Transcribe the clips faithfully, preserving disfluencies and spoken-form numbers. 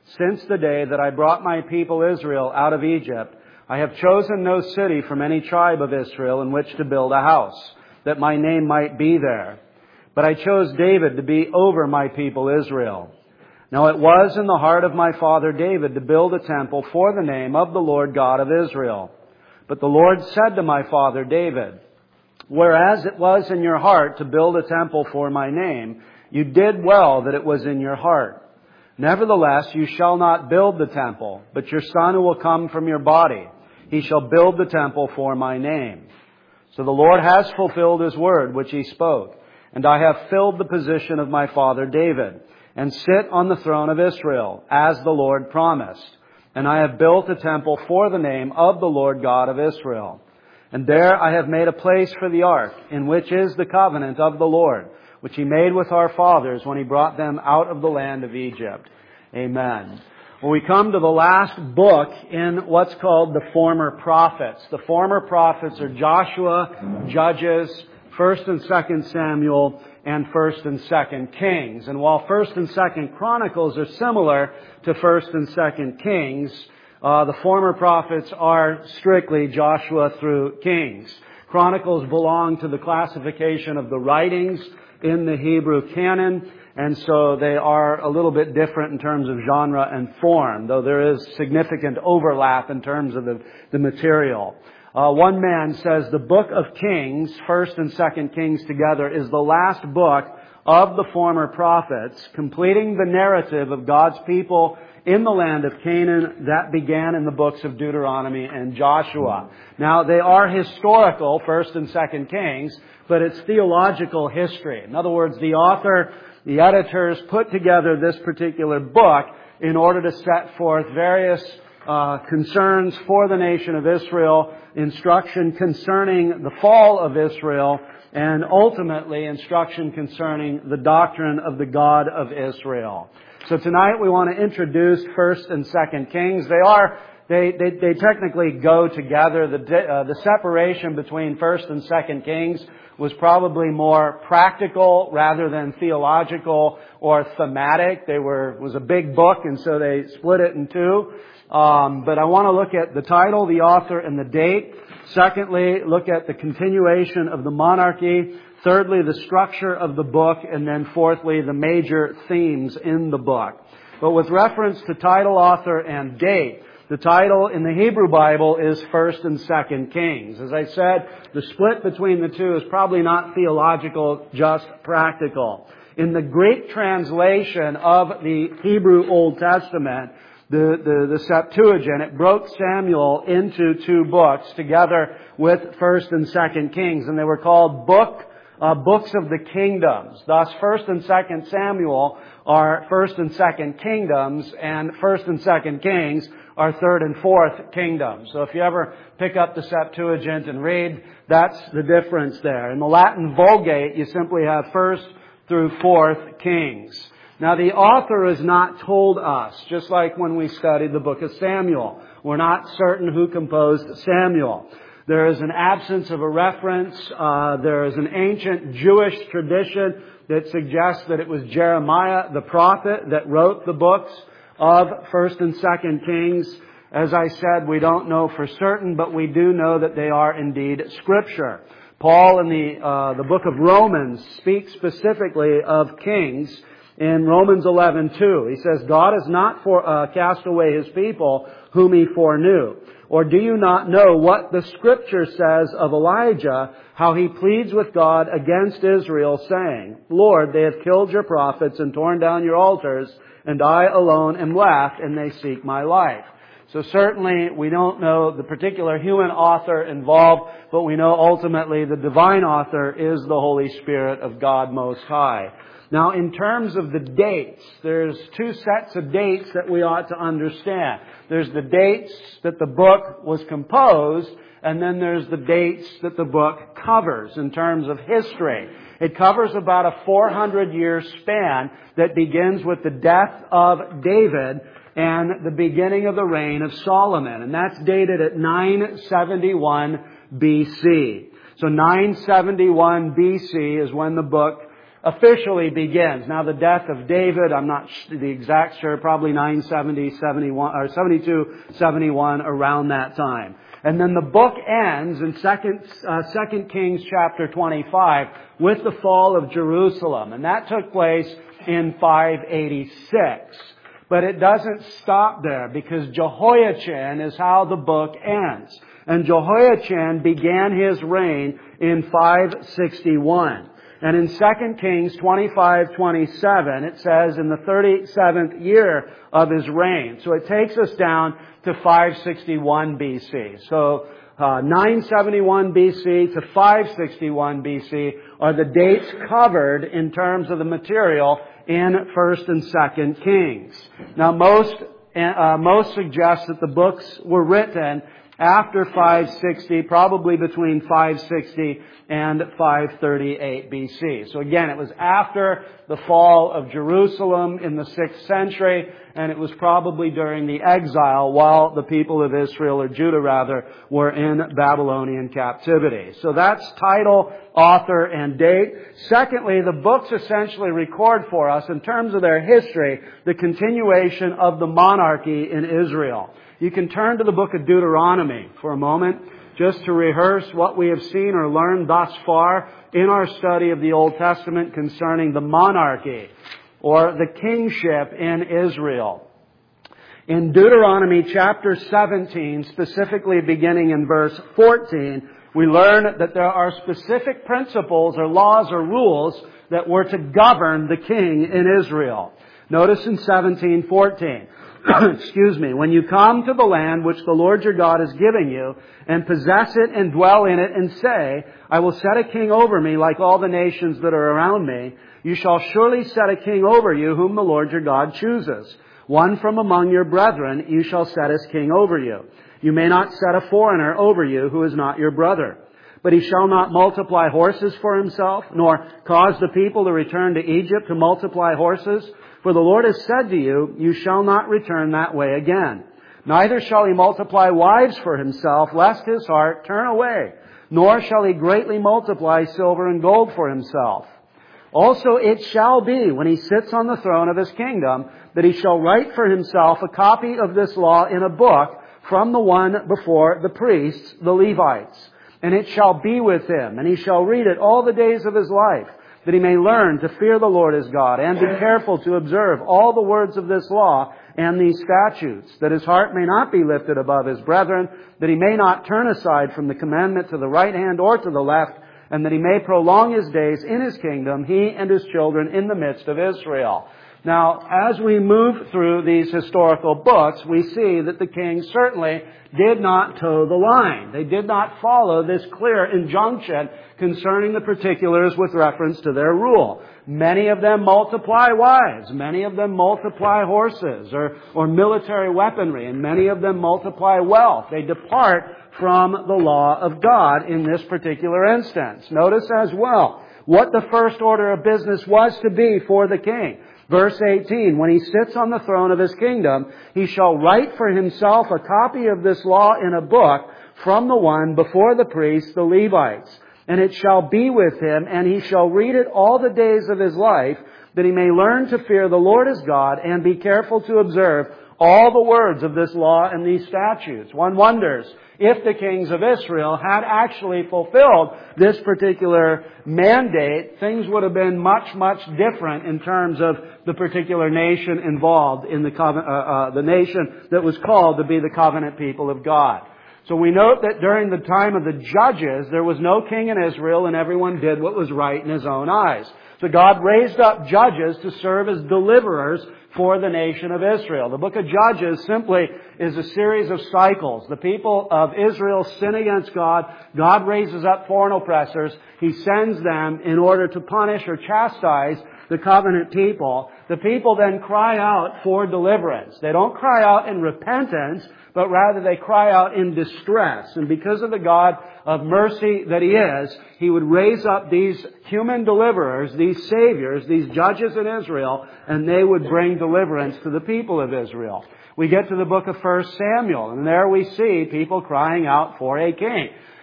since the day that I brought my people Israel out of Egypt, I have chosen no city from any tribe of Israel in which to build a house, that my name might be there. But I chose David to be over my people Israel. Now it was in the heart of my father David to build a temple for the name of the Lord God of Israel. But the Lord said to my father David, whereas it was in your heart to build a temple for my name, you did well that it was in your heart. Nevertheless, you shall not build the temple, but your son who will come from your body, he shall build the temple for my name. So the Lord has fulfilled His word which He spoke, and I have filled the position of my father David, and sit on the throne of Israel, as the Lord promised. And I have built a temple for the name of the Lord God of Israel. And there I have made a place for the ark, in which is the covenant of the Lord, which He made with our fathers when He brought them out of the land of Egypt. Amen. Well, we come to the last book in what's called the former prophets. The former prophets are Joshua, Judges, First and Second Samuel, and First and Second Kings. And while First and Second Chronicles are similar to First and Second Kings, uh, the former prophets are strictly Joshua through Kings. Chronicles belong to the classification of the writings in the Hebrew canon, and so they are a little bit different in terms of genre and form, though there is significant overlap in terms of the, the material. Uh, one man says the book of Kings, First and Second Kings together, is the last book of the former prophets, completing the narrative of God's people in the land of Canaan that began in the books of Deuteronomy and Joshua. Now, they are historical, First and Second Kings, but it's theological history. In other words, the author, the editors put together this particular book in order to set forth various uh, concerns for the nation of Israel, instruction concerning the fall of Israel, and ultimately instruction concerning the doctrine of the God of Israel. So tonight we want to introduce First and Second Kings. They are, they, they, they technically go together. The, uh, the separation between First and Second Kings was probably more practical rather than theological or thematic. They were, it was a big book, and so they split it in two. Um, but I want to look at the title, the author, and the date. Secondly, look at the continuation of the monarchy. Thirdly, the structure of the book. And then fourthly, the major themes in the book. But with reference to title, author, and date, the title in the Hebrew Bible is First and Second Kings. As I said, the split between the two is probably not theological, just practical. In the Greek translation of the Hebrew Old Testament, The, the, the Septuagint, it broke Samuel into two books together with First and Second Kings, and they were called book, uh, books of the kingdoms. Thus, First and Second Samuel are First and Second Kingdoms, and First and Second Kings are Third and Fourth Kingdoms. So if you ever pick up the Septuagint and read, that's the difference there. In the Latin Vulgate, you simply have First through Fourth Kings. Now, the author is not told us, just like when we studied the book of Samuel. We're not certain who composed Samuel. There is an absence of a reference. Uh, there is an ancient Jewish tradition that suggests that it was Jeremiah, the prophet, that wrote the books of First and Second Kings. As I said, we don't know for certain, but we do know that they are indeed Scripture. Paul in the, uh, the book of Romans speaks specifically of kings. In Romans eleven two, he says, God has not for, uh, cast away His people whom He foreknew. Or do you not know what the Scripture says of Elijah, how he pleads with God against Israel, saying, Lord, they have killed your prophets and torn down your altars, and I alone am left, and they seek my life. So certainly we don't know the particular human author involved, but we know ultimately the divine author is the Holy Spirit of God Most High. Now, in terms of the dates, there's two sets of dates that we ought to understand. There's the dates that the book was composed, and then there's the dates that the book covers in terms of history. It covers about a four hundred year span that begins with the death of David and the beginning of the reign of Solomon. And that's dated at nine seventy-one B C. So nine seventy-one B C is when the book officially begins. Now the death of David, I'm not the exact sure, probably nine seventy, seventy-one, or seventy-two, seventy-one, around that time. And then the book ends in Second, uh, Second Kings chapter twenty-five with the fall of Jerusalem. And that took place in five eighty-six. But it doesn't stop there, because Jehoiachin is how the book ends. And Jehoiachin began his reign in five sixty-one. And in Second Kings twenty-five twenty-seven, it says in the thirty-seventh year of his reign. So it takes us down to five sixty-one B C. So uh, nine seventy-one B C to five sixty-one B C are the dates covered in terms of the material in First and Second Kings. Now most uh, most suggest that the books were written after five sixty, probably between five sixty and five thirty-eight B C. So again, it was after the fall of Jerusalem in the sixth century, and it was probably during the exile while the people of Israel, or Judah rather, were in Babylonian captivity. So that's title, author, and date. Secondly, the books essentially record for us, in terms of their history, the continuation of the monarchy in Israel. You can turn to the book of Deuteronomy for a moment, just to rehearse what we have seen or learned thus far in our study of the Old Testament concerning the monarchy or the kingship in Israel. In Deuteronomy chapter seventeen, specifically beginning in verse fourteen, we learn that there are specific principles or laws or rules that were to govern the king in Israel. Notice in seventeen fourteen, excuse me, when you come to the land which the Lord your God is giving you, and possess it and dwell in it, and say, I will set a king over me like all the nations that are around me, you shall surely set a king over you whom the Lord your God chooses. One from among your brethren you shall set as king over you. You may not set a foreigner over you who is not your brother. But he shall not multiply horses for himself, nor cause the people to return to Egypt to multiply horses. For the Lord has said to you, you shall not return that way again. Neither shall he multiply wives for himself, lest his heart turn away. Nor shall he greatly multiply silver and gold for himself. Also it shall be, when he sits on the throne of his kingdom, that he shall write for himself a copy of this law in a book from the one before the priests, the Levites. And it shall be with him, and he shall read it all the days of his life, that he may learn to fear the Lord his God, and be careful to observe all the words of this law and these statutes, that his heart may not be lifted above his brethren, that he may not turn aside from the commandment to the right hand or to the left, and that he may prolong his days in his kingdom, he and his children in the midst of Israel. Now, as we move through these historical books, we see that the kings certainly did not toe the line. They did not follow this clear injunction concerning the particulars with reference to their rule. Many of them multiply wives. Many of them multiply horses or, or military weaponry. And many of them multiply wealth. They depart from the law of God in this particular instance. Notice as well what the first order of business was to be for the king. Verse eighteen, when he sits on the throne of his kingdom, he shall write for himself a copy of this law in a book from the one before the priests, the Levites. And it shall be with him, and he shall read it all the days of his life, that he may learn to fear the Lord his God, and be careful to observe all the words of this law and these statutes. One wonders if the kings of Israel had actually fulfilled this particular mandate, things would have been much, much different in terms of the particular nation involved in the covenant, uh, uh, the nation that was called to be the covenant people of God. So we note that during the time of the judges, there was no king in Israel, and everyone did what was right in his own eyes. So God raised up judges to serve as deliverers for the nation of Israel. The book of Judges simply is a series of cycles. The people of Israel sin against God. God raises up foreign oppressors. He sends them in order to punish or chastise the covenant people. The people then cry out for deliverance. They don't cry out in repentance, but rather they cry out in distress. And because of the God of mercy that He is, He would raise up these human deliverers, these saviors, these judges in Israel, and they would bring deliverance to the people of Israel. We get to the book of First Samuel, and there we see people crying out for a king.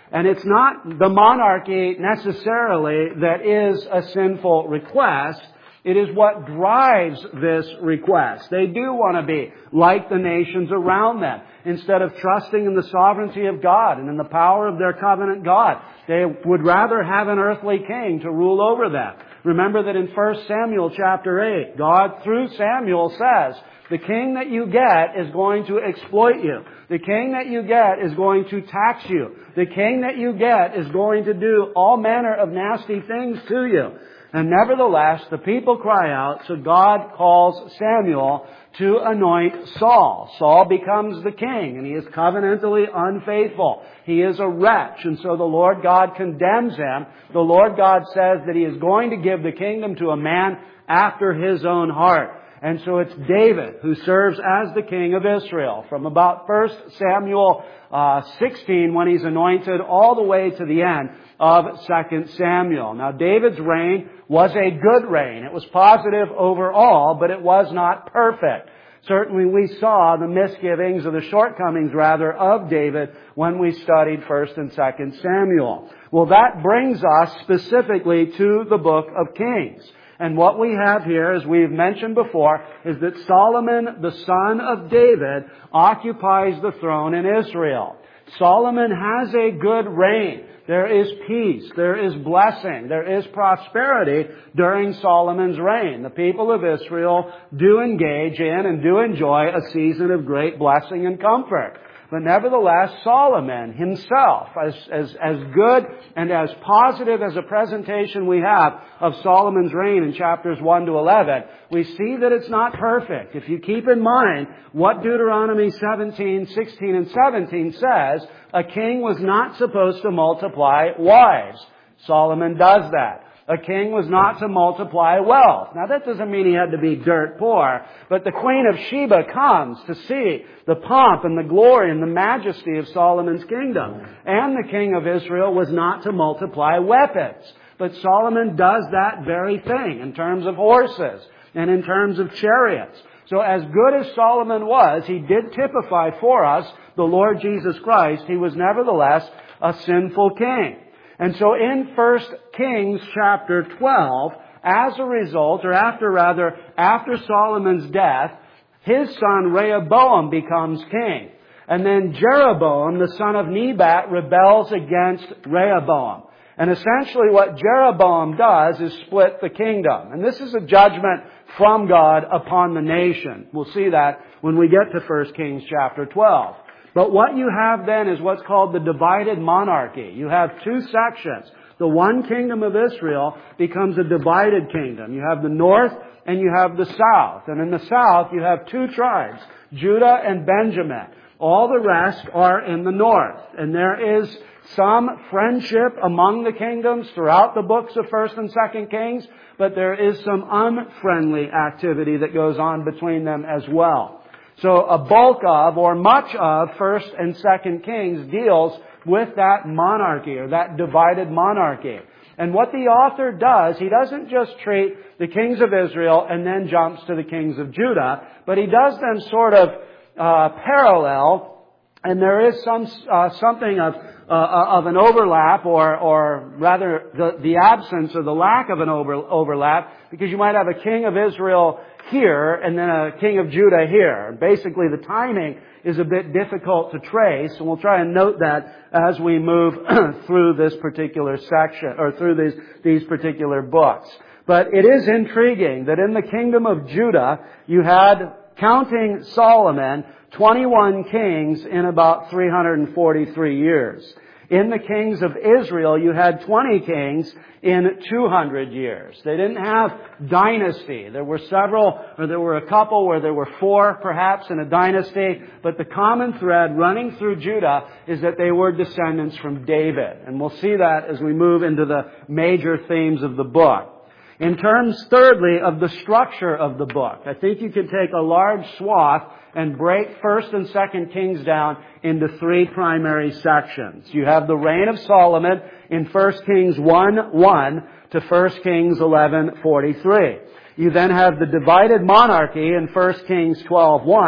And it's not the monarchy necessarily that is a sinful request. It is what drives this request. They do want to be like the nations around them. Instead of trusting in the sovereignty of God and in the power of their covenant God, they would rather have an earthly king to rule over them. Remember that in First Samuel chapter eight, God through Samuel says, the king that you get is going to exploit you. The king that you get is going to tax you. The king that you get is going to do all manner of nasty things to you. And nevertheless, the people cry out, so God calls Samuel to anoint Saul. Saul becomes the king, and he is covenantally unfaithful. He is a wretch, and so the Lord God condemns him. The Lord God says that He is going to give the kingdom to a man after His own heart. And so it's David who serves as the king of Israel from about First Samuel uh, sixteen, when he's anointed, all the way to the end of Second Samuel. Now, David's reign was a good reign. It was positive overall, but it was not perfect. Certainly we saw the misgivings or the shortcomings, rather, of David when we studied First and Second Samuel. Well, that brings us specifically to the book of Kings. And what we have here, as we've mentioned before, is that Solomon, the son of David, occupies the throne in Israel. Solomon has a good reign. There is peace. There is blessing. There is prosperity during Solomon's reign. The people of Israel do engage in and do enjoy a season of great blessing and comfort. But nevertheless, Solomon himself, as, as, as good and as positive as a presentation we have of Solomon's reign in chapters one to eleven, we see that it's not perfect. If you keep in mind what Deuteronomy seventeen, sixteen, and seventeen says, a king was not supposed to multiply wives. Solomon does that. A king was not to multiply wealth. Now that doesn't mean he had to be dirt poor, but the Queen of Sheba comes to see the pomp and the glory and the majesty of Solomon's kingdom. And the king of Israel was not to multiply weapons. But Solomon does that very thing in terms of horses and in terms of chariots. So as good as Solomon was, he did typify for us the Lord Jesus Christ. He was nevertheless a sinful king. And so in First Kings chapter twelve, as a result, or after rather, after Solomon's death, his son Rehoboam becomes king. And then Jeroboam, the son of Nebat, rebels against Rehoboam. And essentially what Jeroboam does is split the kingdom. And this is a judgment from God upon the nation. We'll see that when we get to First Kings chapter twelve. But what you have then is what's called the divided monarchy. You have two sections. The one kingdom of Israel becomes a divided kingdom. You have the north and you have the south. And in the south you have two tribes, Judah and Benjamin. All the rest are in the north. And there is some friendship among the kingdoms throughout the books of First and Second Kings, but there is some unfriendly activity that goes on between them as well. So a bulk of, or much of, First and Second Kings deals with that monarchy, or that divided monarchy. And what the author does, he doesn't just treat the kings of Israel and then jumps to the kings of Judah, but he does them sort of uh, parallel, and there is some uh, something of uh, of an overlap, or or rather the, the absence or the lack of an over, overlap, because you might have a king of Israel here and then a king of Judah here. Basically, the timing is a bit difficult to trace, and we'll try and note that as we move through this particular section, or through these, these particular books. But it is intriguing that in the kingdom of Judah, you had, counting Solomon, twenty-one kings in about three hundred forty-three years. In the kings of Israel, you had twenty kings in two hundred years. They didn't have dynasty. There were several, or there were a couple where there were four perhaps in a dynasty, but the common thread running through Judah is that they were descendants from David. And we'll see that as we move into the major themes of the book. In terms, thirdly, of the structure of the book, I think you can take a large swath and break First and Second Kings down into three primary sections. You have the reign of Solomon in First Kings one one to First Kings eleven forty-three. You then have the divided monarchy in First Kings twelve one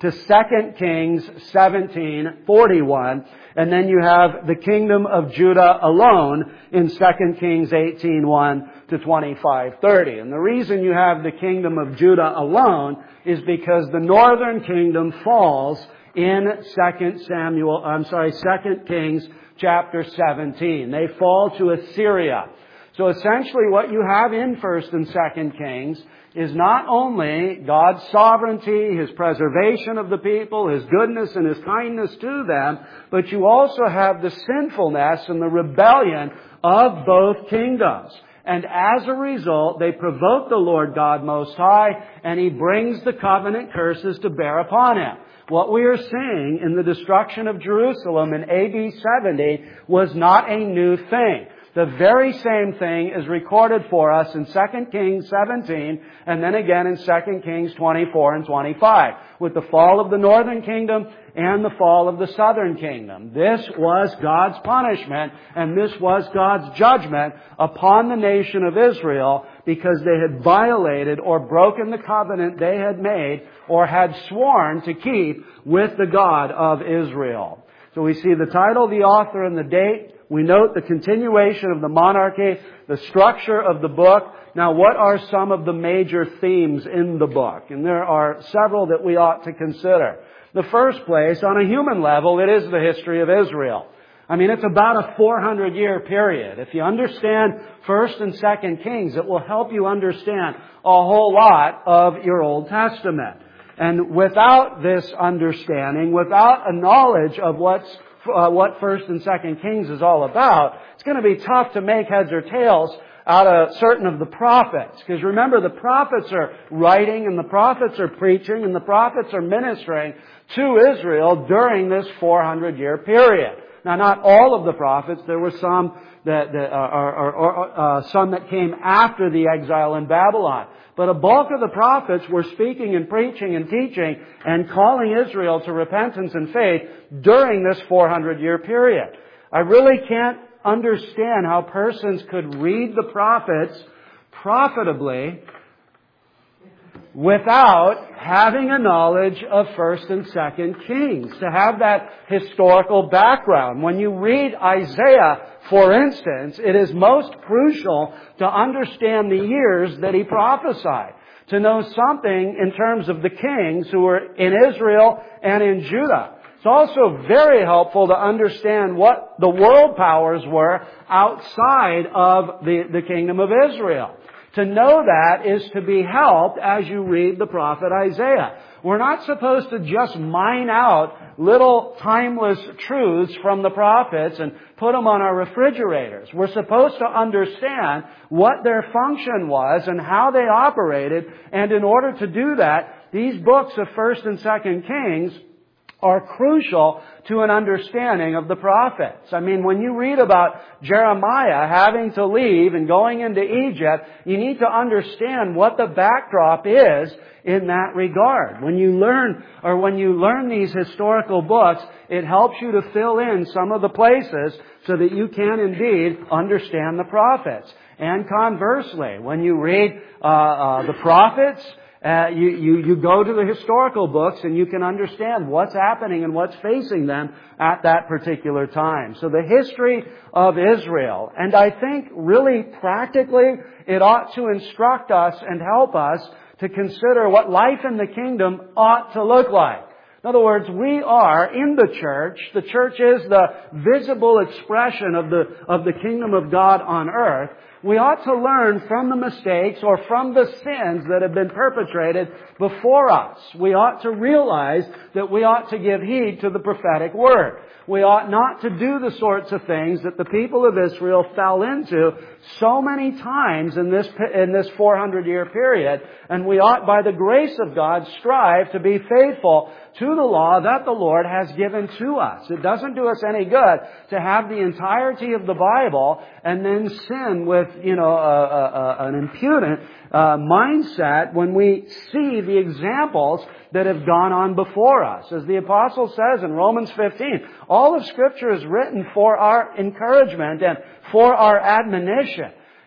to Second Kings seventeen forty-one, and then you have the kingdom of Judah alone in Second Kings eighteen one to twenty-five thirty. And the reason you have the kingdom of Judah alone is because the northern kingdom falls in Second Samuel, I'm sorry, Second Kings chapter seventeen. They fall to Assyria. So essentially what you have in First and Second Kings is not only God's sovereignty, His preservation of the people, His goodness and His kindness to them, but you also have the sinfulness and the rebellion of both kingdoms. And as a result, they provoke the Lord God Most High, and He brings the covenant curses to bear upon Him. What we are seeing in the destruction of Jerusalem in A D seventy was not a new thing. The very same thing is recorded for us in Second Kings seventeen and then again in Second Kings twenty-four and twenty-five with the fall of the northern kingdom and the fall of the southern kingdom. This was God's punishment and this was God's judgment upon the nation of Israel because they had violated or broken the covenant they had made or had sworn to keep with the God of Israel. So we see the title, the author, and the date. We note the continuation of the monarchy, the structure of the book. Now, what are some of the major themes in the book? And there are several that we ought to consider. The first place, on a human level, it is the history of Israel. I mean, it's about a four hundred year period. If you understand First and Second Kings, it will help you understand a whole lot of your Old Testament. And without this understanding, without a knowledge of what's Uh, what First and Second Kings is all about, it's going to be tough to make heads or tails out of certain of the prophets. Because remember, the prophets are writing and the prophets are preaching and the prophets are ministering to Israel during this four hundred year period. Now, not all of the prophets. There were some that, that are, are, are uh, some that came after the exile in Babylon. But a bulk of the prophets were speaking and preaching and teaching and calling Israel to repentance and faith during this four hundred year period. I really can't understand how persons could read the prophets profitably without having a knowledge of First and Second Kings, to have that historical background. When you read Isaiah, for instance, it is most crucial to understand the years that he prophesied, to know something in terms of the kings who were in Israel and in Judah. It's also very helpful to understand what the world powers were outside of the, the kingdom of Israel. To know that is to be helped as you read the prophet Isaiah. We're not supposed to just mine out little timeless truths from the prophets and put them on our refrigerators. We're supposed to understand what their function was and how they operated. And in order to do that, these books of First and Second Kings are crucial to an understanding of the prophets. I mean, when you read about Jeremiah having to leave and going into Egypt, you need to understand what the backdrop is in that regard. When you learn, or when you learn these historical books, it helps you to fill in some of the places so that you can indeed understand the prophets. And conversely, when you read uh, uh, the prophets, Uh, you, you, you go to the historical books and you can understand what's happening and what's facing them at that particular time. So the history of Israel. And I think really practically it ought to instruct us and help us to consider what life in the kingdom ought to look like. In other words, we are in the church. The church is the visible expression of the, of the kingdom of God on earth. We ought to learn from the mistakes or from the sins that have been perpetrated before us. We ought to realize that we ought to give heed to the prophetic word. We ought not to do the sorts of things that the people of Israel fell into so many times in this, in this four hundred year period. And we ought, by the grace of God, strive to be faithful to the law that the Lord has given to us. It doesn't do us any good to have the entirety of the Bible and then sin with, you know, a, a, a, an impudent uh, mindset when we see the examples that have gone on before us. As the Apostle says in Romans fifteen, all of Scripture is written for our encouragement and for our admonition.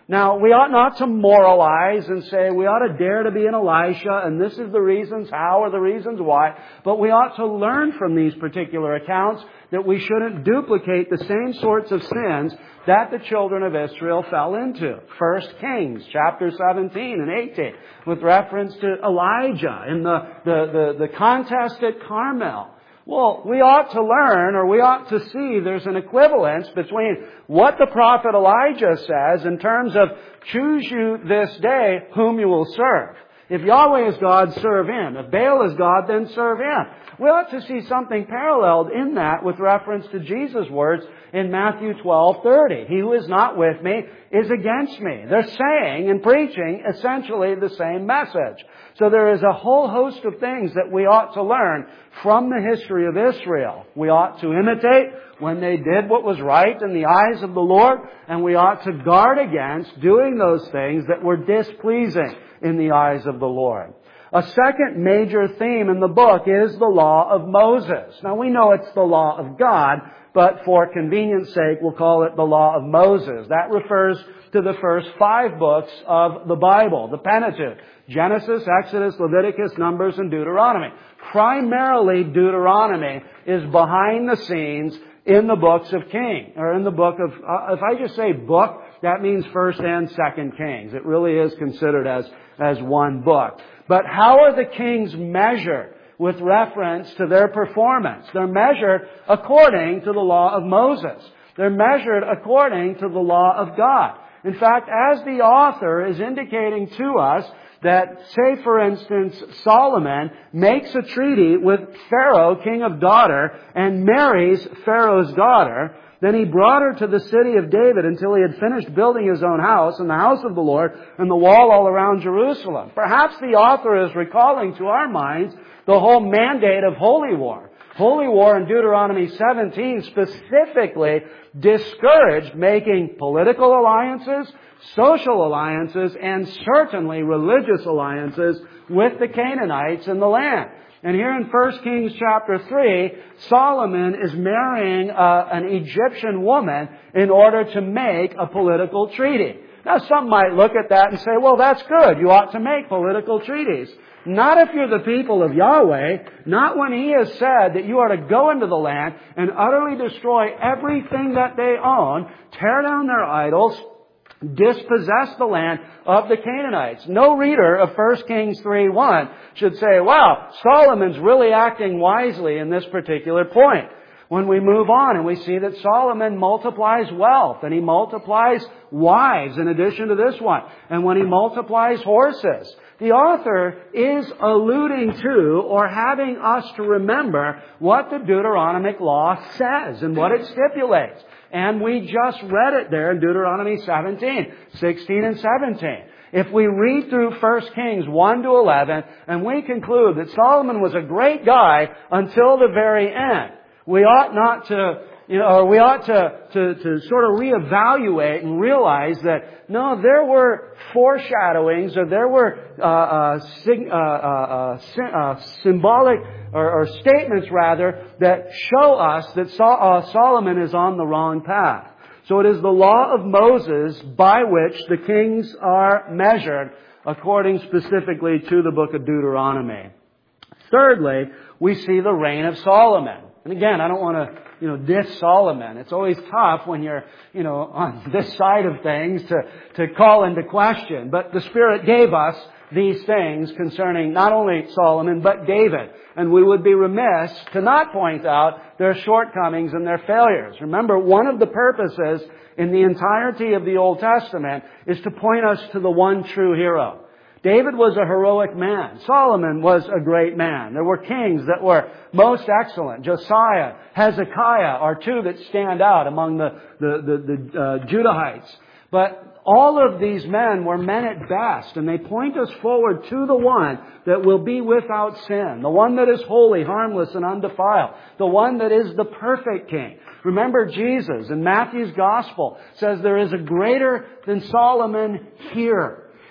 Now, we ought not to moralize and say we ought to dare to be an Elisha and this is the reasons how or the reasons why, but we ought to learn from these particular accounts that we shouldn't duplicate the same sorts of sins that the children of Israel fell into. First Kings, chapter seventeen and eighteen, with reference to Elijah and the, the, the, the contest at Carmel. Well, we ought to learn, or we ought to see there's an equivalence between what the prophet Elijah says in terms of choose you this day whom you will serve. If Yahweh is God, serve Him. If Baal is God, then serve Him. We ought to see something paralleled in that with reference to Jesus' words in Matthew twelve thirty. He who is not with me is against me. They're saying and preaching essentially the same message. So there is a whole host of things that we ought to learn from the history of Israel. We ought to imitate when they did what was right in the eyes of the Lord, and we ought to guard against doing those things that were displeasing in the eyes of the Lord. A second major theme in the book is the law of Moses. Now we know it's the law of God, but for convenience sake we'll call it the law of Moses. That refers to the first five books of the Bible, the Pentateuch: Genesis, Exodus, Leviticus, Numbers, and Deuteronomy. Primarily Deuteronomy is behind the scenes in the books of Kings, or in the book of, uh, if I just say book, that means First and Second Kings. It really is considered as, as one book. But how are the kings measured with reference to their performance? They're measured according to the law of Moses. They're measured according to the law of God. In fact, as the author is indicating to us that, say for instance, Solomon makes a treaty with Pharaoh, king of Dodar, and marries Pharaoh's daughter, then he brought her to the city of David until he had finished building his own house and the house of the Lord and the wall all around Jerusalem. Perhaps the author is recalling to our minds the whole mandate of holy war. Holy war in Deuteronomy seventeen specifically discouraged making political alliances, social alliances, and certainly religious alliances with the Canaanites in the land. And here in First Kings chapter three, Solomon is marrying uh, an Egyptian woman in order to make a political treaty. Now some might look at that and say, well, that's good. You ought to make political treaties. Not if you're the people of Yahweh, not when He has said that you are to go into the land and utterly destroy everything that they own, tear down their idols, dispossess the land of the Canaanites. No reader of First Kings three one should say, wow, Solomon's really acting wisely in this particular point. When we move on and we see that Solomon multiplies wealth and he multiplies wives in addition to this one, and when he multiplies horses, the author is alluding to or having us to remember what the Deuteronomic law says and what it stipulates. And we just read it there in Deuteronomy seventeen, sixteen and seventeen. If we read through First Kings one to eleven and we conclude that Solomon was a great guy until the very end, we ought not to, you know, or we ought to, to, to sort of reevaluate and realize that, no, there were foreshadowings or there were uh, uh, sig, uh, uh, uh, uh, symbolic or, or statements, rather, that show us that Sol- uh, Solomon is on the wrong path. So it is the law of Moses by which the kings are measured according specifically to the book of Deuteronomy. Thirdly, we see the reign of Solomon. And again, I don't want to, you know, diss Solomon. It's always tough when you're, you know, on this side of things to, to call into question. But the Spirit gave us these things concerning not only Solomon, but David. And we would be remiss to not point out their shortcomings and their failures. Remember, one of the purposes in the entirety of the Old Testament is to point us to the one true hero. David was a heroic man. Solomon was a great man. There were kings that were most excellent. Josiah, Hezekiah are two that stand out among the, the, the, the uh, Judahites. But all of these men were men at best, and they point us forward to the one that will be without sin, the one that is holy, harmless, and undefiled, the one that is the perfect king. Remember, Jesus in Matthew's Gospel says there is a greater than Solomon here.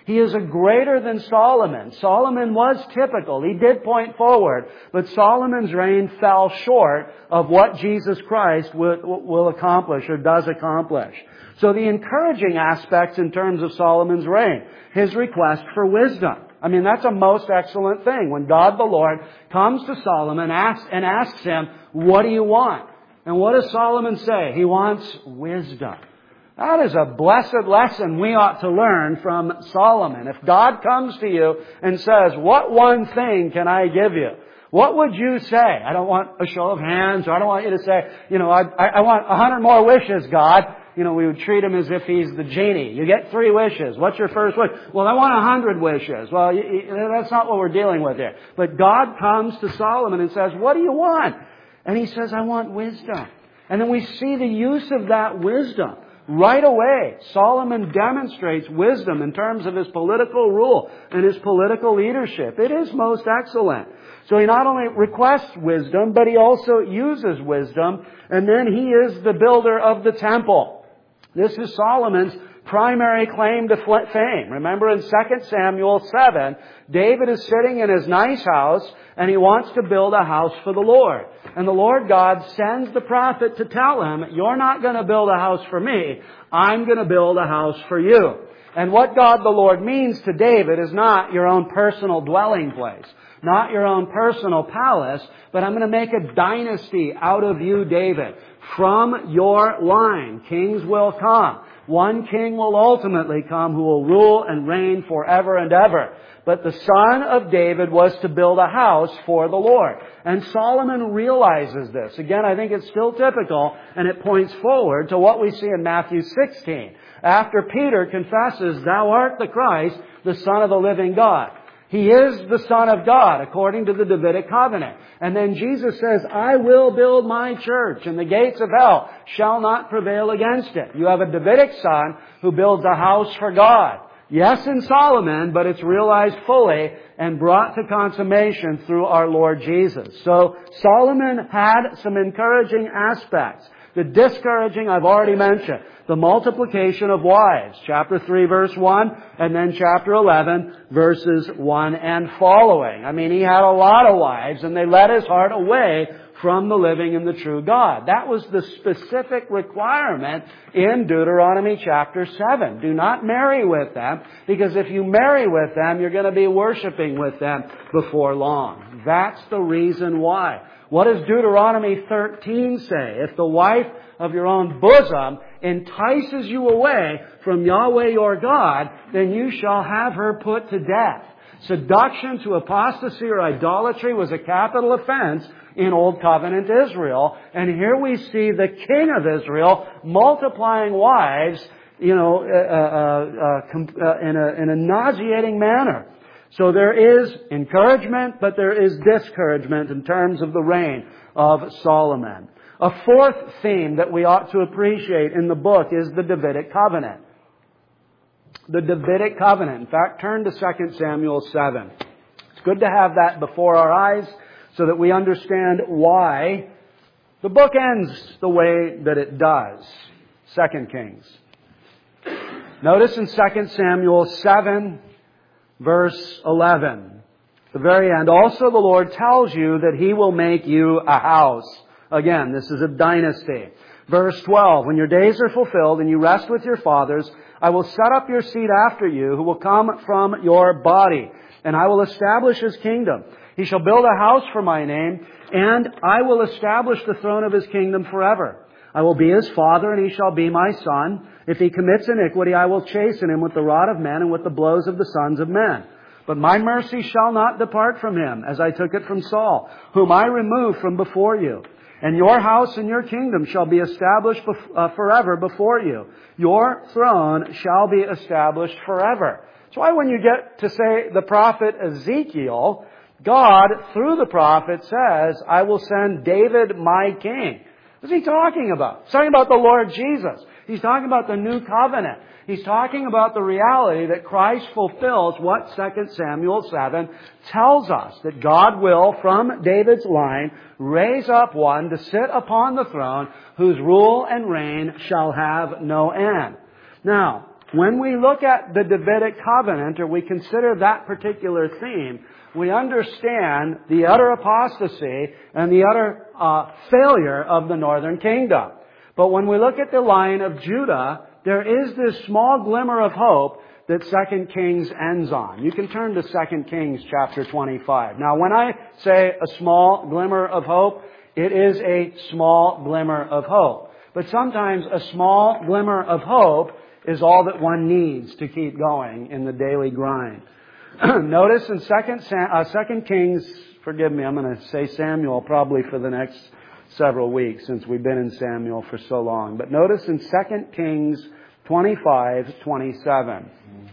He is a greater than Solomon. Solomon was typical. He did point forward. But Solomon's reign fell short of what Jesus Christ will, will accomplish or does accomplish. So the encouraging aspects in terms of Solomon's reign, his request for wisdom. I mean, that's a most excellent thing. When God the Lord comes to Solomon asks, and asks him, what do you want? And what does Solomon say? He wants wisdom. That is a blessed lesson we ought to learn from Solomon. If God comes to you and says, what one thing can I give you? What would you say? I don't want a show of hands, or I don't want you to say, you know, I, I, I want a hundred more wishes, God. You know, we would treat him as if he's the genie. You get three wishes. What's your first wish? Well, I want a hundred wishes. Well, you, you, that's not what we're dealing with here. But God comes to Solomon and says, what do you want? And he says, I want wisdom. And then we see the use of that wisdom. Right away, Solomon demonstrates wisdom in terms of his political rule and his political leadership. It is most excellent. So he not only requests wisdom, but he also uses wisdom. And then he is the builder of the temple. This is Solomon's primary claim to fame. Remember in Second Samuel seven, David is sitting in his nice house and he wants to build a house for the Lord. And the Lord God sends the prophet to tell him, you're not going to build a house for me. I'm going to build a house for you. And what God the Lord means to David is not your own personal dwelling place, not your own personal palace, but I'm going to make a dynasty out of you, David. From your line, kings will come. One king will ultimately come who will rule and reign forever and ever. But the son of David was to build a house for the Lord. And Solomon realizes this. Again, I think it's still typical, and it points forward to what we see in Matthew sixteen. After Peter confesses, thou art the Christ, the Son of the living God. He is the Son of God, according to the Davidic covenant. And then Jesus says, I will build my church, and the gates of hell shall not prevail against it. You have a Davidic son who builds a house for God. Yes, in Solomon, but it's realized fully and brought to consummation through our Lord Jesus. So Solomon had some encouraging aspects. The discouraging I've already mentioned. The multiplication of wives. Chapter three verse one and then chapter eleven verses one and following. I mean, he had a lot of wives and they led his heart away from the living and the true God. That was the specific requirement in Deuteronomy chapter seven. Do not marry with them, because if you marry with them, you're going to be worshiping with them before long. That's the reason why. What does Deuteronomy thirteen say? If the wife of your own bosom entices you away from Yahweh your God, then you shall have her put to death. Seduction to apostasy or idolatry was a capital offense in Old Covenant Israel. And here we see the king of Israel multiplying wives, you know, uh, uh, uh, in a, in a nauseating manner. So there is encouragement, but there is discouragement in terms of the reign of Solomon. A fourth theme that we ought to appreciate in the book is the Davidic covenant. The Davidic covenant. In fact, turn to Second Samuel seven. It's good to have that before our eyes so that we understand why the book ends the way that it does. Second Kings. Notice in Second Samuel seven, verse eleven, the very end, also the Lord tells you that He will make you a house. Again, this is a dynasty. Verse twelve, when your days are fulfilled and you rest with your fathers, I will set up your seed after you, who will come from your body, and I will establish His kingdom. He shall build a house for my name, and I will establish the throne of His kingdom forever. I will be His father, and He shall be my son. If he commits iniquity, I will chasten him with the rod of men and with the blows of the sons of men. But my mercy shall not depart from him, as I took it from Saul, whom I removed from before you. And your house and your kingdom shall be established bef- uh, forever before you. Your throne shall be established forever. That's why when you get to say the prophet Ezekiel, God, through the prophet, says, I will send David my king. What's he talking about? He's talking about the Lord Jesus. He's talking about the new covenant. He's talking about the reality that Christ fulfills what Second Samuel seven tells us. That God will, from David's line, raise up one to sit upon the throne whose rule and reign shall have no end. Now, when we look at the Davidic covenant, or we consider that particular theme, we understand the utter apostasy and the utter uh, failure of the northern kingdom. But when we look at the line of Judah, there is this small glimmer of hope that Second Kings ends on. You can turn to Second Kings chapter twenty-five. Now, when I say a small glimmer of hope, it is a small glimmer of hope. But sometimes a small glimmer of hope is all that one needs to keep going in the daily grind. Notice in Second, uh, Second Kings, forgive me, I'm going to say Samuel probably for the next several weeks since we've been in Samuel for so long. But notice in Second Kings twenty-five twenty-seven.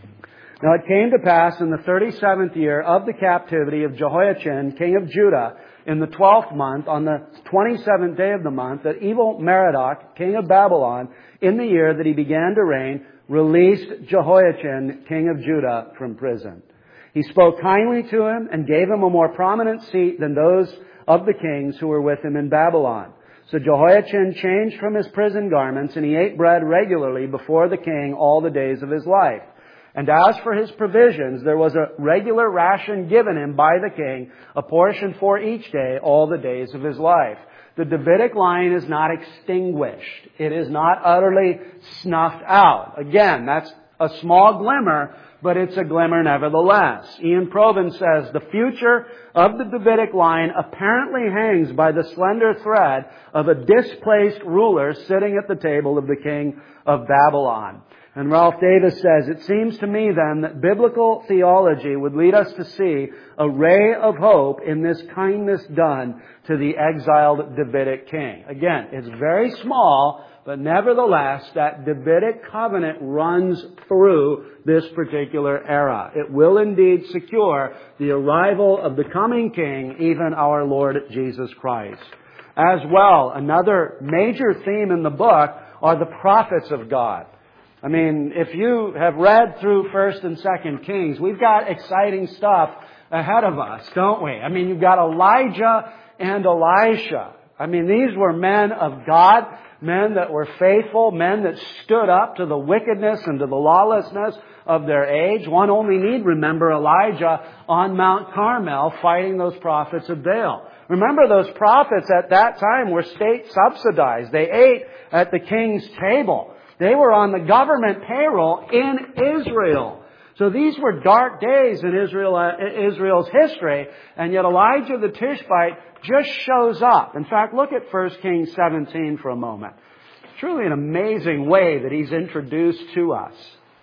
Now it came to pass in the thirty-seventh year of the captivity of Jehoiachin, king of Judah, in the twelfth month, on the twenty-seventh day of the month, that evil Merodach, king of Babylon, in the year that he began to reign, released Jehoiachin, king of Judah, from prison. He spoke kindly to him and gave him a more prominent seat than those of the kings who were with him in Babylon. So Jehoiachin changed from his prison garments, and he ate bread regularly before the king all the days of his life. And as for his provisions, there was a regular ration given him by the king, a portion for each day, all the days of his life. The Davidic line is not extinguished. It is not utterly snuffed out. Again, that's a small glimmer, but it's a glimmer nevertheless. Ian Provan says, the future of the Davidic line apparently hangs by the slender thread of a displaced ruler sitting at the table of the king of Babylon. And Ralph Davis says, it seems to me then that biblical theology would lead us to see a ray of hope in this kindness done to the exiled Davidic king. Again, it's very small, but nevertheless, that Davidic covenant runs through this particular era. It will indeed secure the arrival of the coming king, even our Lord Jesus Christ. As well, another major theme in the book are the prophets of God. I mean, if you have read through First and Second Kings, we've got exciting stuff ahead of us, don't we? I mean, you've got Elijah and Elisha. I mean, these were men of God, men that were faithful, men that stood up to the wickedness and to the lawlessness of their age. One only need remember Elijah on Mount Carmel fighting those prophets of Baal. Remember, those prophets at that time were state subsidized. They ate at the king's table. They were on the government payroll in Israel. So these were dark days in Israel, uh, Israel's history, and yet Elijah the Tishbite just shows up. In fact, look at First Kings seventeen for a moment. Truly an amazing way that he's introduced to us.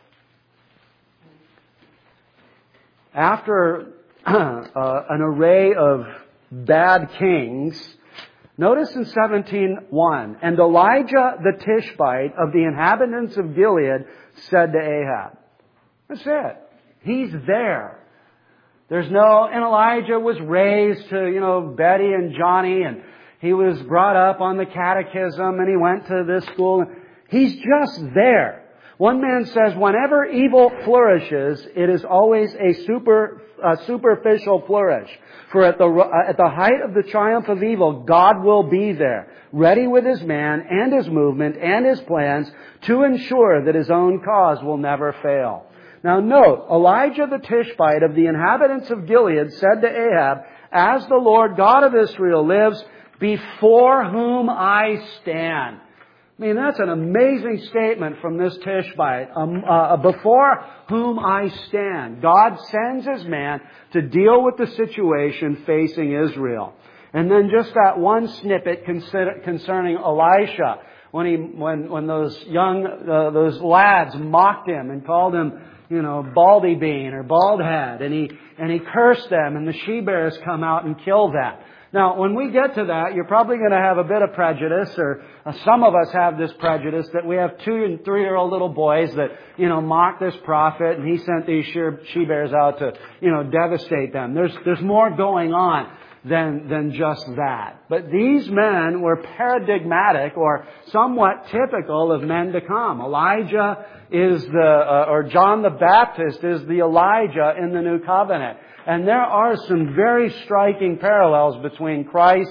After uh, an array of bad kings, notice in seventeen one, and Elijah the Tishbite of the inhabitants of Gilead said to Ahab. That's it. He's there. There's no, and Elijah was raised to, you know, Betty and Johnny, and he was brought up on the catechism, and he went to this school. He's just there. One man says, whenever evil flourishes, it is always a super, a superficial flourish. For at the, uh, at the height of the triumph of evil, God will be there, ready with His man and His movement and His plans to ensure that His own cause will never fail. Now note, Elijah the Tishbite of the inhabitants of Gilead said to Ahab, as the Lord God of Israel lives, before whom I stand. I mean, that's an amazing statement from this Tishbite. Um, uh, before whom I stand. God sends His man to deal with the situation facing Israel. And then just that one snippet consider, concerning Elisha, when he, when, when those young, uh, those lads mocked him and called him, you know, baldy bean or bald head, and he, and he cursed them, and the she-bears come out and kill them. Now, when we get to that, you're probably going to have a bit of prejudice, or uh, some of us have this prejudice that we have two and three-year-old little boys that, you know, mock this prophet, and he sent these she-bears out to, you know, devastate them. There's, there's more going on than, than just that. But these men were paradigmatic or somewhat typical of men to come. Elijah is the, uh, or John the Baptist is the Elijah in the New Covenant. And there are some very striking parallels between Christ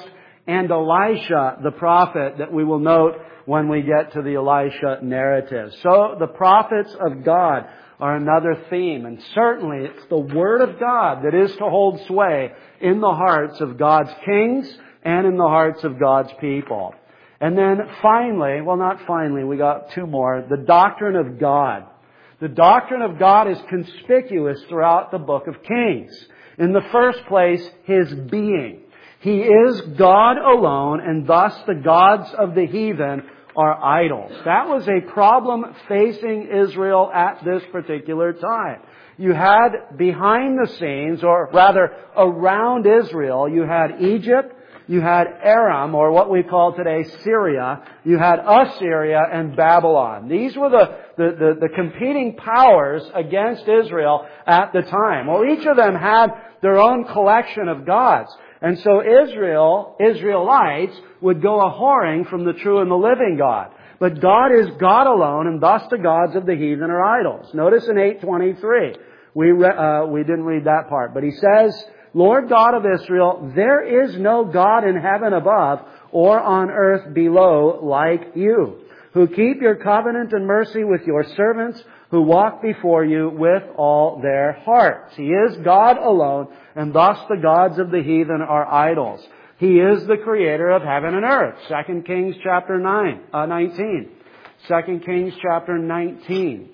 and Elisha, the prophet, that we will note when we get to the Elisha narrative. So the prophets of God are another theme, and certainly it's the Word of God that is to hold sway in the hearts of God's kings and in the hearts of God's people. And then finally, well not finally, we got two more, the doctrine of God. The doctrine of God is conspicuous throughout the book of Kings. In the first place, His being. He is God alone, and thus the gods of the heathen are idols. That was a problem facing Israel at this particular time. You had behind the scenes, or rather around Israel, you had Egypt, you had Aram, or what we call today Syria, you had Assyria and Babylon. These were the, the, the, the competing powers against Israel at the time. Well, each of them had their own collection of gods. And so Israel, Israelites, would go a-whoring from the true and the living God. But God is God alone, and thus the gods of the heathen are idols. Notice in eight twenty-three, we, re- uh, we didn't read that part, but He says, Lord God of Israel, there is no God in heaven above or on earth below like You, who keep Your covenant and mercy with Your servants, who walk before You with all their hearts. He is God alone, and thus the gods of the heathen are idols. He is the creator of heaven and earth. Second Kings chapter nine, uh, nineteen. Second Kings chapter nineteen.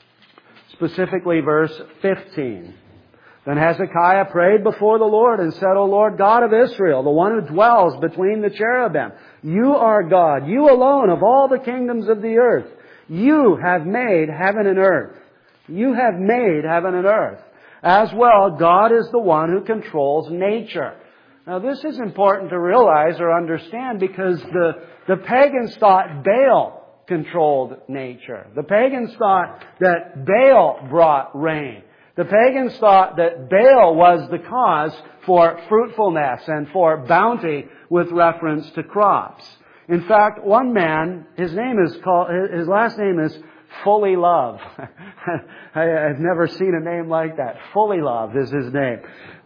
Specifically verse fifteen. Then Hezekiah prayed before the Lord and said, O Lord God of Israel, the one who dwells between the cherubim, You are God, You alone of all the kingdoms of the earth. You have made heaven and earth. You have made heaven and earth. As well, God is the one who controls nature. Now this is important to realize or understand, because the, the pagans thought Baal controlled nature. The pagans thought that Baal brought rain. The pagans thought that Baal was the cause for fruitfulness and for bounty with reference to crops. In fact, one man, his name is called, his last name is Fully Love. I, I've never seen a name like that. Fully Love is his name.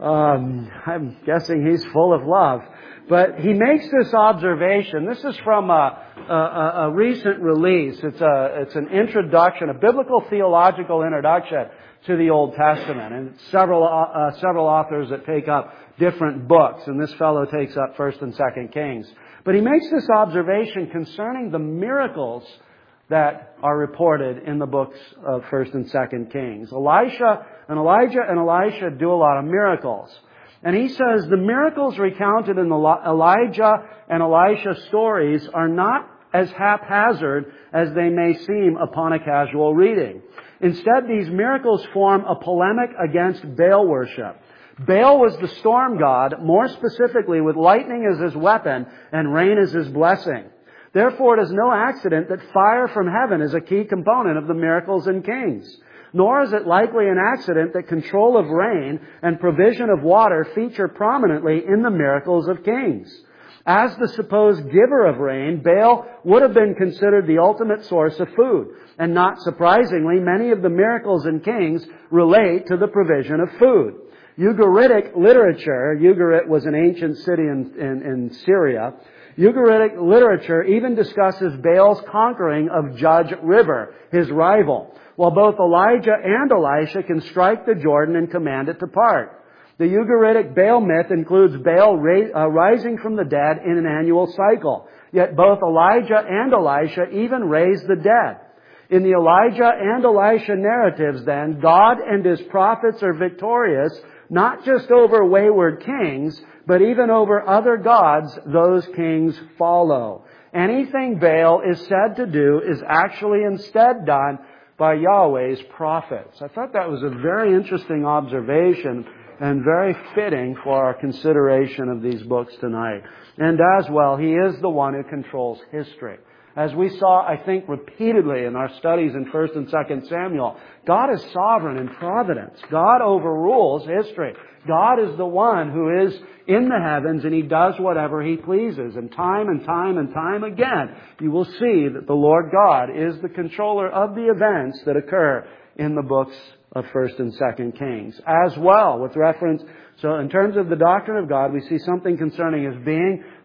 Um, I'm guessing he's full of love. But he makes this observation. This is from a, a, a recent release. It's a, it's an introduction, a biblical theological introduction to the Old Testament, and several uh, several authors that take up different books, and this fellow takes up First and Second Kings. But he makes this observation concerning the miracles that are reported in the books of First and Second Kings. Elisha and Elijah and Elisha do a lot of miracles. And he says the miracles recounted in the Elijah and Elisha stories are not as haphazard as they may seem upon a casual reading. Instead, these miracles form a polemic against Baal worship. Baal was the storm god, more specifically with lightning as his weapon and rain as his blessing. Therefore, it is no accident that fire from heaven is a key component of the miracles in Kings. Nor is it likely an accident that control of rain and provision of water feature prominently in the miracles of Kings. As the supposed giver of rain, Baal would have been considered the ultimate source of food. And not surprisingly, many of the miracles in Kings relate to the provision of food. Ugaritic literature, Ugarit was an ancient city in, in, in Syria. Ugaritic literature even discusses Baal's conquering of Judge River, his rival, while both Elijah and Elisha can strike the Jordan and command it to part. The Ugaritic Baal myth includes Baal ra- uh, rising from the dead in an annual cycle. Yet both Elijah and Elisha even raise the dead. In the Elijah and Elisha narratives, then, God and His prophets are victorious not just over wayward kings, but even over other gods those kings follow. Anything Baal is said to do is actually instead done by Yahweh's prophets. I thought that was a very interesting observation and very fitting for our consideration of these books tonight. And as well, He is the one who controls history. As we saw, I think, repeatedly in our studies in First and Second Samuel, God is sovereign in providence. God overrules history. God is the one who is in the heavens, and He does whatever He pleases. And time and time and time again, you will see that the Lord God is the controller of the events that occur in the books of First and Second Kings. As well, with reference, so in terms of the doctrine of God, we see something concerning His being,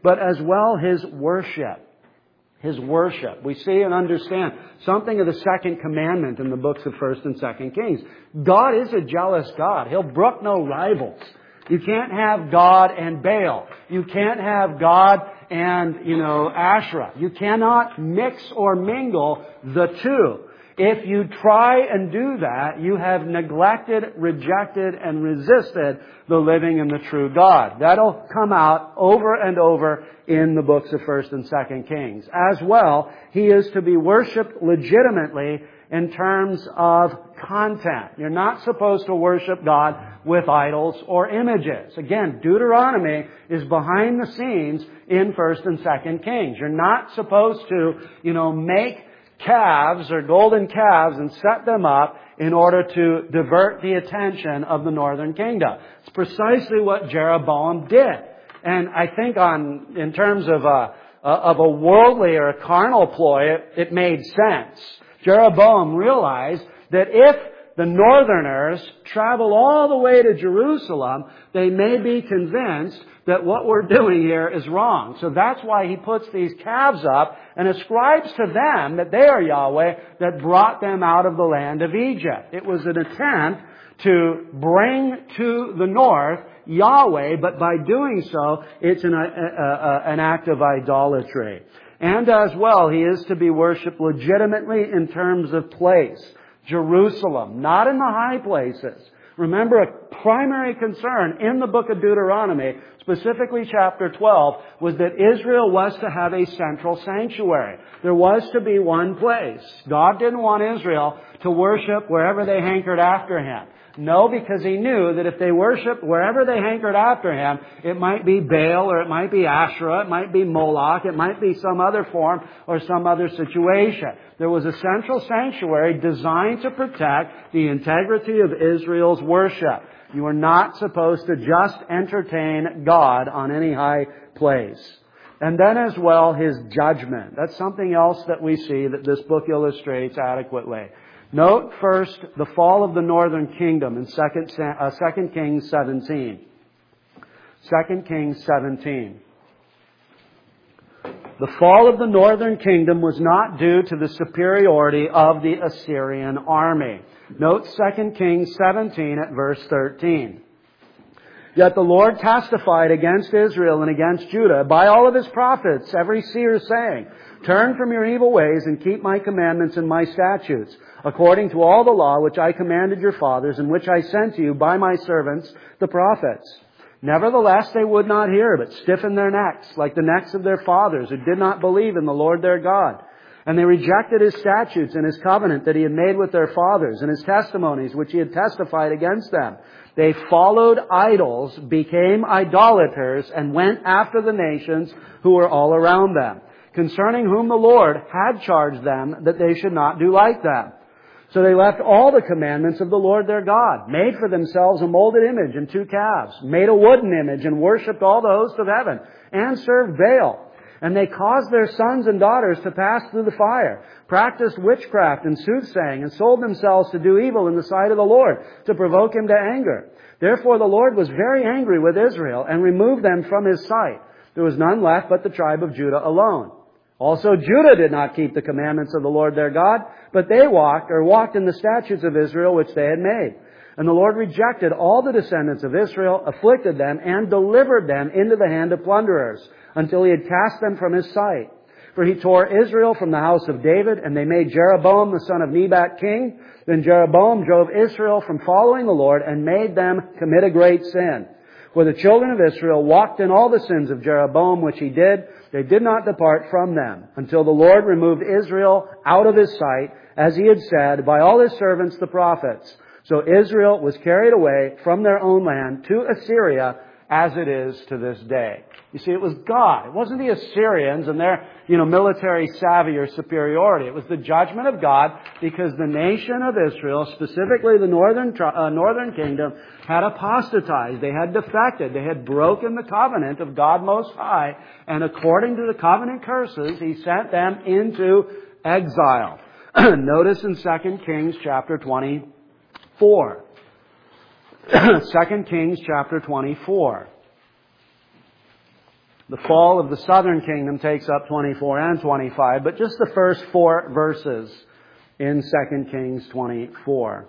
but as well His worship. His worship. We see and understand something of the second commandment in the books of First and Second Kings. God is a jealous God. He'll brook no rivals. You can't have God and Baal. You can't have God and, you know, Asherah. You cannot mix or mingle the two. If you try and do that, you have neglected, rejected, and resisted the living and the true God. That'll come out over and over in the books of First and Second Kings. As well, He is to be worshipped legitimately in terms of content. You're not supposed to worship God with idols or images. Again, Deuteronomy is behind the scenes in First and Second Kings. You're not supposed to, you know, make calves or golden calves and set them up in order to divert the attention of the northern kingdom. It's precisely what Jeroboam did. And I think on, in terms of a, of a worldly or a carnal ploy, it, it made sense. Jeroboam realized that if the northerners travel all the way to Jerusalem, they may be convinced that what we're doing here is wrong. So that's why he puts these calves up and ascribes to them that they are Yahweh that brought them out of the land of Egypt. It was an attempt to bring to the north Yahweh, but by doing so, it's an, a, a, an act of idolatry. And as well, He is to be worshipped legitimately in terms of place. Jerusalem, not in the high places. Remember, a primary concern in the book of Deuteronomy, specifically chapter twelve, was that Israel was to have a central sanctuary. There was to be one place. God didn't want Israel to worship wherever they hankered after Him. No, because He knew that if they worshiped wherever they hankered after Him, it might be Baal or it might be Asherah, it might be Moloch, it might be some other form or some other situation. There was a central sanctuary designed to protect the integrity of Israel's worship. You are not supposed to just entertain God on any high place. And then as well, His judgment. That's something else that we see that this book illustrates adequately. Note first the fall of the northern kingdom in Second Kings seventeen. Second Kings seventeen. The fall of the northern kingdom was not due to the superiority of the Assyrian army. Note Second Kings seventeen at verse thirteen. Yet the Lord testified against Israel and against Judah by all of His prophets, every seer saying, Turn from your evil ways and keep my commandments and my statutes, according to all the law which I commanded your fathers and which I sent to you by my servants, the prophets. Nevertheless, they would not hear, but stiffened their necks, like the necks of their fathers, who did not believe in the Lord their God. And they rejected His statutes and His covenant that He had made with their fathers, and His testimonies which He had testified against them. They followed idols, became idolaters, and went after the nations who were all around them, concerning whom the Lord had charged them that they should not do like them. So they left all the commandments of the Lord their God, made for themselves a molded image and two calves, made a wooden image and worshipped all the host of heaven, and served Baal. And they caused their sons and daughters to pass through the fire, practiced witchcraft and soothsaying, and sold themselves to do evil in the sight of the Lord, to provoke Him to anger. Therefore the Lord was very angry with Israel, and removed them from His sight. There was none left but the tribe of Judah alone. Also Judah did not keep the commandments of the Lord their God, but they walked, or walked in the statutes of Israel which they had made. And the Lord rejected all the descendants of Israel, afflicted them, and delivered them into the hand of plunderers, until He had cast them from His sight. For He tore Israel from the house of David, and they made Jeroboam the son of Nebat king. Then Jeroboam drove Israel from following the Lord, and made them commit a great sin. For the children of Israel walked in all the sins of Jeroboam which he did. They did not depart from them, until the Lord removed Israel out of His sight, as He had said, by all His servants the prophets. So Israel was carried away from their own land to Assyria, as it is to this day. You see, it was God. It wasn't the Assyrians and their, you know, military savvy or superiority. It was the judgment of God, because the nation of Israel, specifically the northern uh, northern kingdom, had apostatized. They had defected. They had broken the covenant of God Most High. And according to the covenant curses, He sent them into exile. Notice in Second Kings chapter twenty-four. Second Kings chapter twenty-four. The fall of the southern kingdom takes up twenty-four and twenty-five, but just the first four verses in Second Kings twenty-four.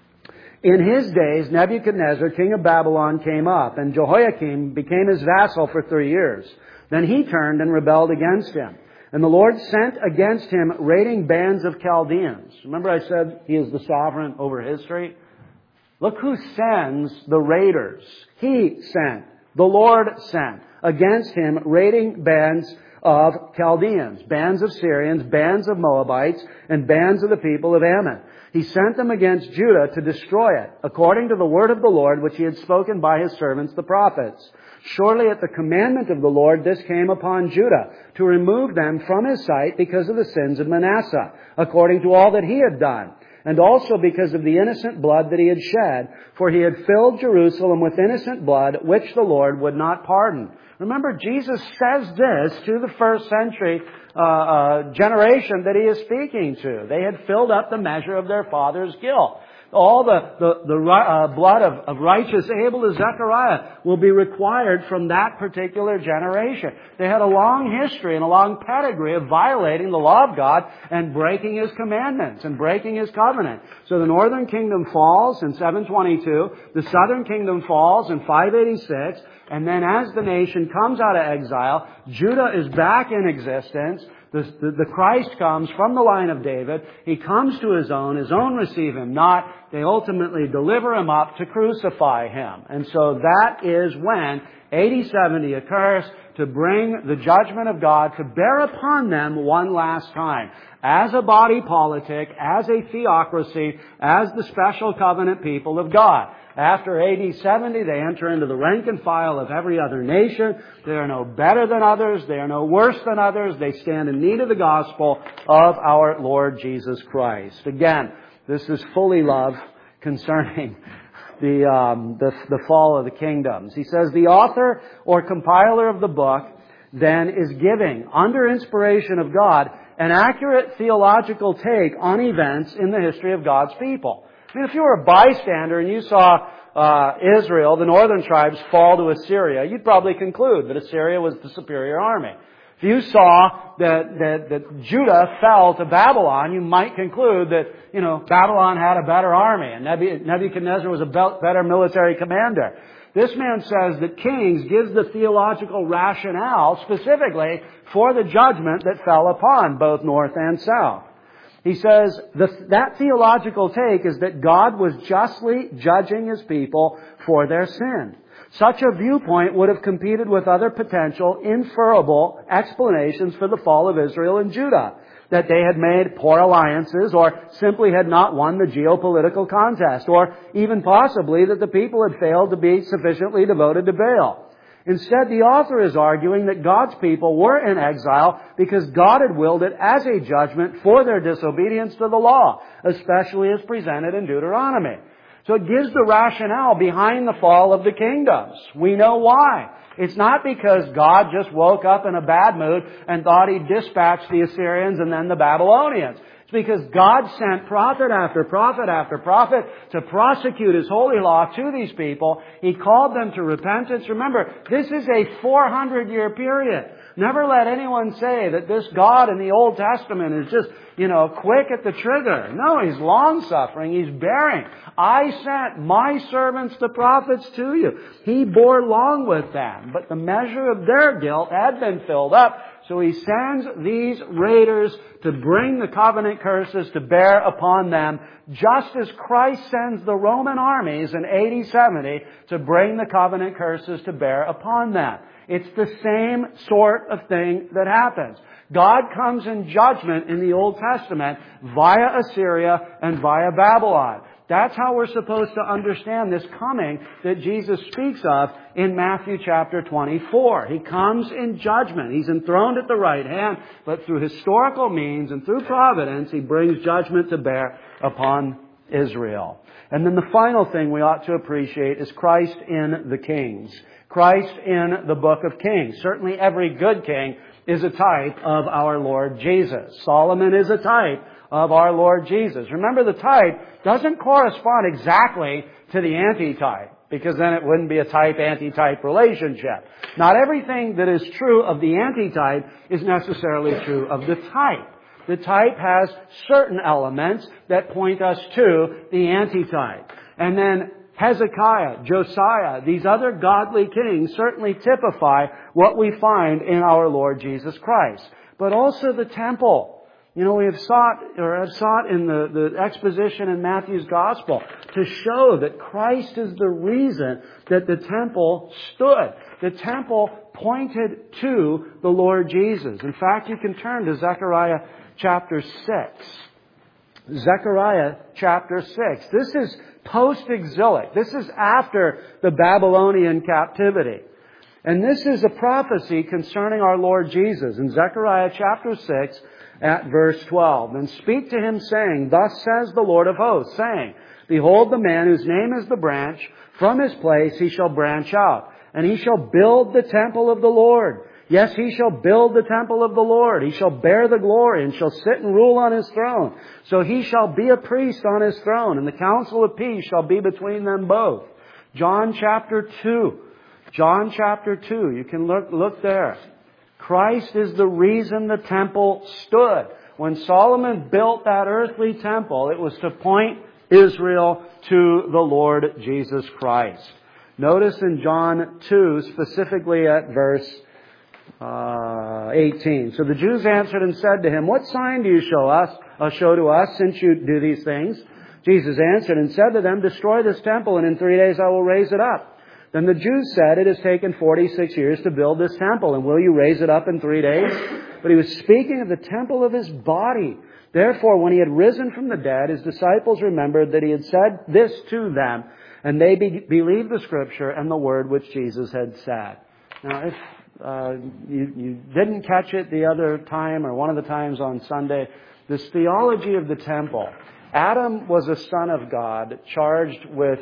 In his days, Nebuchadnezzar, king of Babylon, came up, and Jehoiakim became his vassal for three years. Then he turned and rebelled against him. And the Lord sent against him raiding bands of Chaldeans. Remember I said he is the sovereign over history? Look who sends the raiders. He sent. The Lord sent against him raiding bands of Chaldeans, bands of Syrians, bands of Moabites, and bands of the people of Ammon. He sent them against Judah to destroy it, according to the word of the Lord which he had spoken by his servants the prophets. Surely at the commandment of the Lord this came upon Judah, to remove them from his sight because of the sins of Manasseh, according to all that he had done, and also because of the innocent blood that he had shed, for he had filled Jerusalem with innocent blood, which the Lord would not pardon. Remember, Jesus says this to the first century uh, uh, generation that he is speaking to. They had filled up the measure of their father's guilt. All the, the, the uh, blood of, of righteous Abel to Zechariah will be required from that particular generation. They had a long history and a long pedigree of violating the law of God and breaking His commandments and breaking His covenant. So the northern kingdom falls in seven twenty-two, the southern kingdom falls in five eighty-six, and then as the nation comes out of exile, Judah is back in existence. The, the, the Christ comes from the line of David. He comes to His own. His own receive Him not. They ultimately deliver Him up to crucify Him. And so that is when A D seventy occurs, to bring the judgment of God to bear upon them one last time. As a body politic, as a theocracy, as the special covenant people of God. After A D seventy, they enter into the rank and file of every other nation. They are no better than others. They are no worse than others. They stand in need of the gospel of our Lord Jesus Christ. Again, this is fully love concerning the, um, the, the fall of the kingdoms. He says, the author or compiler of the book then is giving, under inspiration of God, an accurate theological take on events in the history of God's people. I mean, if you were a bystander and you saw uh, Israel, the northern tribes, fall to Assyria, you'd probably conclude that Assyria was the superior army. If you saw that, that, that Judah fell to Babylon, you might conclude that, you know, Babylon had a better army and Nebuchadnezzar was a better military commander. This man says that Kings gives the theological rationale specifically for the judgment that fell upon both north and south. He says the, that theological take is that God was justly judging His people for their sin. Such a viewpoint would have competed with other potential inferable explanations for the fall of Israel and Judah. That they had made poor alliances or simply had not won the geopolitical contest, or even possibly that the people had failed to be sufficiently devoted to Baal. Instead, the author is arguing that God's people were in exile because God had willed it as a judgment for their disobedience to the law, especially as presented in Deuteronomy. So it gives the rationale behind the fall of the kingdoms. We know why. It's not because God just woke up in a bad mood and thought He'd dispatch the Assyrians and then the Babylonians. It's because God sent prophet after prophet after prophet to prosecute His holy law to these people. He called them to repentance. Remember, this is a four hundred year period. Never let anyone say that this God in the Old Testament is just, you know, quick at the trigger. No, He's long-suffering. He's bearing. I sent my servants, the prophets, to you. He bore long with them. But the measure of their guilt had been filled up. So He sends these raiders to bring the covenant curses to bear upon them, just as Christ sends the Roman armies in A D seventy to bring the covenant curses to bear upon them. It's the same sort of thing that happens. God comes in judgment in the Old Testament via Assyria and via Babylon. That's how we're supposed to understand this coming that Jesus speaks of in Matthew chapter twenty-four. He comes in judgment. He's enthroned at the right hand, but through historical means and through providence, He brings judgment to bear upon Israel. And then the final thing we ought to appreciate is Christ in the kings. Christ in the book of Kings. Certainly every good king is a type of our Lord Jesus. Solomon is a type of our Lord Jesus. Remember, the type doesn't correspond exactly to the antitype. because then it wouldn't be a type-antitype relationship. Not everything that is true of the antitype is necessarily true of the type. The type has certain elements that point us to the antitype. And then Hezekiah, Josiah, these other godly kings certainly typify what we find in our Lord Jesus Christ. But also the temple. You know, we have sought, or have sought in the, the exposition in Matthew's Gospel to show that Christ is the reason that the temple stood. The temple pointed to the Lord Jesus. In fact, you can turn to Zechariah chapter six. Zechariah chapter six. This is post-exilic. This is after the Babylonian captivity. And this is a prophecy concerning our Lord Jesus. In Zechariah chapter six, at verse twelve, "And speak to him, saying, Thus says the Lord of hosts, saying, Behold the man whose name is the branch, from his place he shall branch out, and he shall build the temple of the Lord. Yes, he shall build the temple of the Lord. He shall bear the glory, and shall sit and rule on his throne. So he shall be a priest on his throne, and the council of peace shall be between them both." John chapter two. John chapter two. You can look, look there. Christ is the reason the temple stood. When Solomon built that earthly temple, it was to point Israel to the Lord Jesus Christ. Notice in John two, specifically at verse uh, eighteen. "So the Jews answered and said to him, What sign do you show us, uh, show to us, since you do these things? Jesus answered and said to them, Destroy this temple, and in three days I will raise it up. Then the Jews said, It has taken forty-six years to build this temple, and will you raise it up in three days? But he was speaking of the temple of his body. Therefore, when he had risen from the dead, his disciples remembered that he had said this to them, and they be- believed the Scripture and the word which Jesus had said." Now, if uh, you, you didn't catch it the other time, or one of the times on Sunday, this theology of the temple. Adam was a son of God, charged with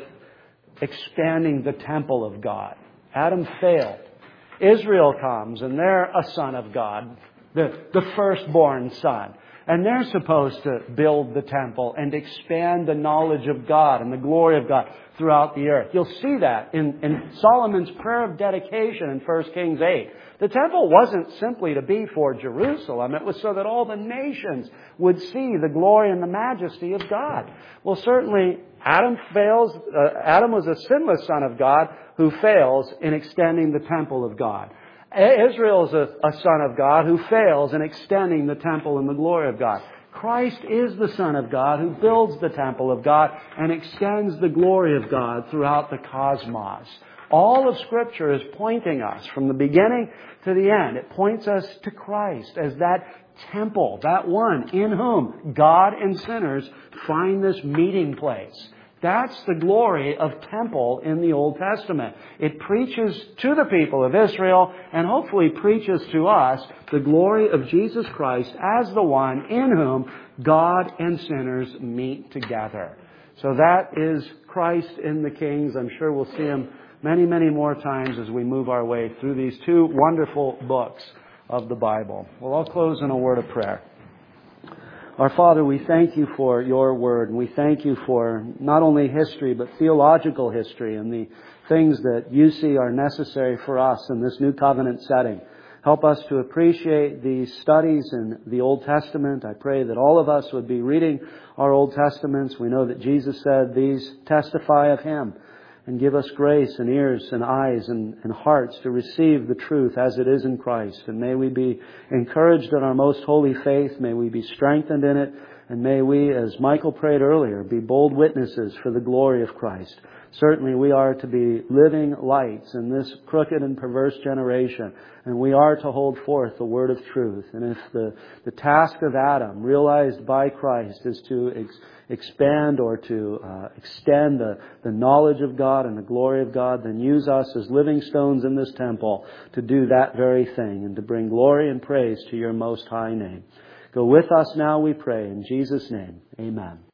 expanding the temple of God. Adam failed. Israel comes, and they're a son of God, the, the firstborn son. And they're supposed to build the temple and expand the knowledge of God and the glory of God throughout the earth. You'll see that in, in Solomon's prayer of dedication in First Kings eight. The temple wasn't simply to be for Jerusalem. It was so that all the nations would see the glory and the majesty of God. Well, certainly Adam fails. Uh, Adam was a sinless son of God who fails in extending the temple of God. Israel is a, a son of God who fails in extending the temple and the glory of God. Christ is the Son of God who builds the temple of God and extends the glory of God throughout the cosmos. All of Scripture is pointing us from the beginning to the end. It points us to Christ as that temple, that one in whom God and sinners find this meeting place. That's the glory of temple in the Old Testament. It preaches to the people of Israel and hopefully preaches to us the glory of Jesus Christ as the one in whom God and sinners meet together. So that is Christ in the Kings. I'm sure we'll see Him many, many more times as we move our way through these two wonderful books of the Bible. Well, I'll close in a word of prayer. Our Father, we thank You for Your Word, and we thank You for not only history, but theological history and the things that You see are necessary for us in this new covenant setting. Help us to appreciate these studies in the Old Testament. I pray that all of us would be reading our Old Testaments. We know that Jesus said these testify of Him. And give us grace and ears and eyes and, and hearts to receive the truth as it is in Christ. And may we be encouraged in our most holy faith. May we be strengthened in it. And may we, as Michael prayed earlier, be bold witnesses for the glory of Christ. Certainly we are to be living lights in this crooked and perverse generation. And we are to hold forth the word of truth. And if the, the task of Adam, realized by Christ, is to ex- expand or to uh, extend the, the knowledge of God and the glory of God, then use us as living stones in this temple to do that very thing and to bring glory and praise to Your most high name. Go with us now, we pray, in Jesus' name. Amen.